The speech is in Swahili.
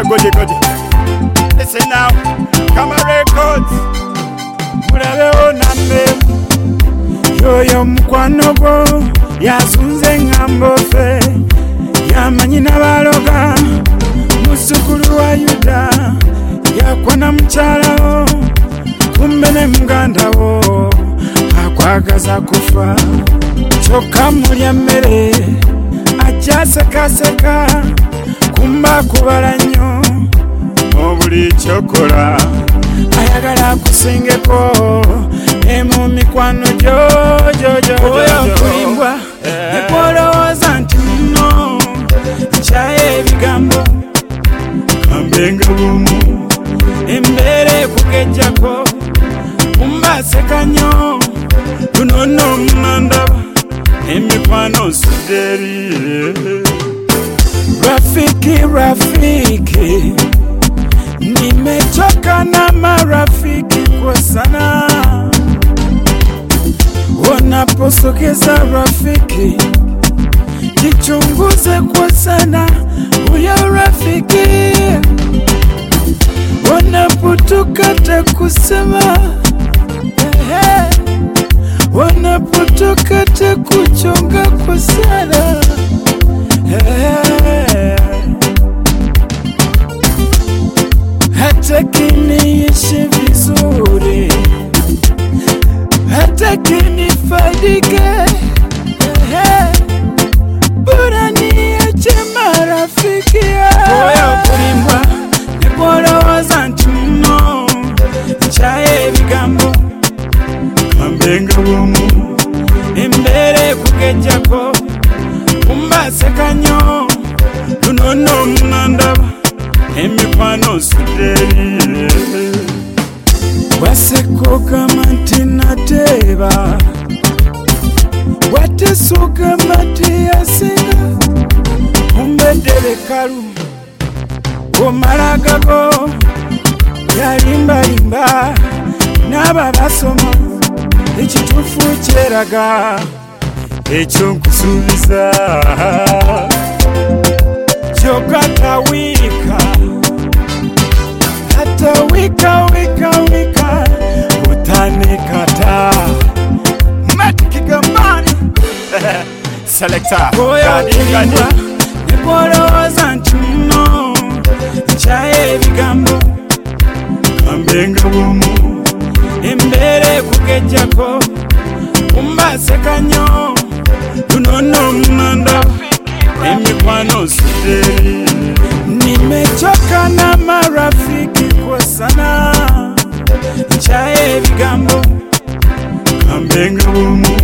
Goody. Listen now, Kama Records. Murabeho nambe yoyo mukwano gwo yasunze ngambo fe yamanyi n'abaloga musukulu wa Yuda yakwana mukyalawo kumbe ne muganda wo akwagaza kufa kyokka mulya mmere ajasekaseka kumba kubala nnyo obuli kyokola ayagala kusingeko emu mikwano oyo kulimbwa nekwolowooza nti muno kyaye ebigambo kambenga bumu embeera ekugejjako kumbaseka nnyo lunono munandaba emikwano nsuderi Rafiki nimechoka na marafiki kwa sana. Wanaposogeza rafiki jichunguze kwa sana huyo rafiki. Wanapotukata kusema wanapotukata kuchonga kwa sana hataki niishi vizuri, hataki nifaidike, bora niache marafiki. Oyo kulimbwa nekwolowooza nti muno kyaye ebigambo kambenga bumu embeera ekugejjako kumbaseka nnyo lunono munandaba emikwano nsuderi wasekogamba nti nateeba watesogamba nti yasinga umbedde bekalu omalagago yalimbalimba n'aba basoma ekituufu kyeraga ekyo nkusuubiza kyokatawika wika utanikata matikigamani Selector Gadi nekwolowooza nti muno kyaye ebigambo kambenga bumu embeera ekugejjako kumbaseka nnyo lunono munandaba emikwano nsuderi nimechoka na marafiki kwa sana kyaye ebigambo kambenga bumu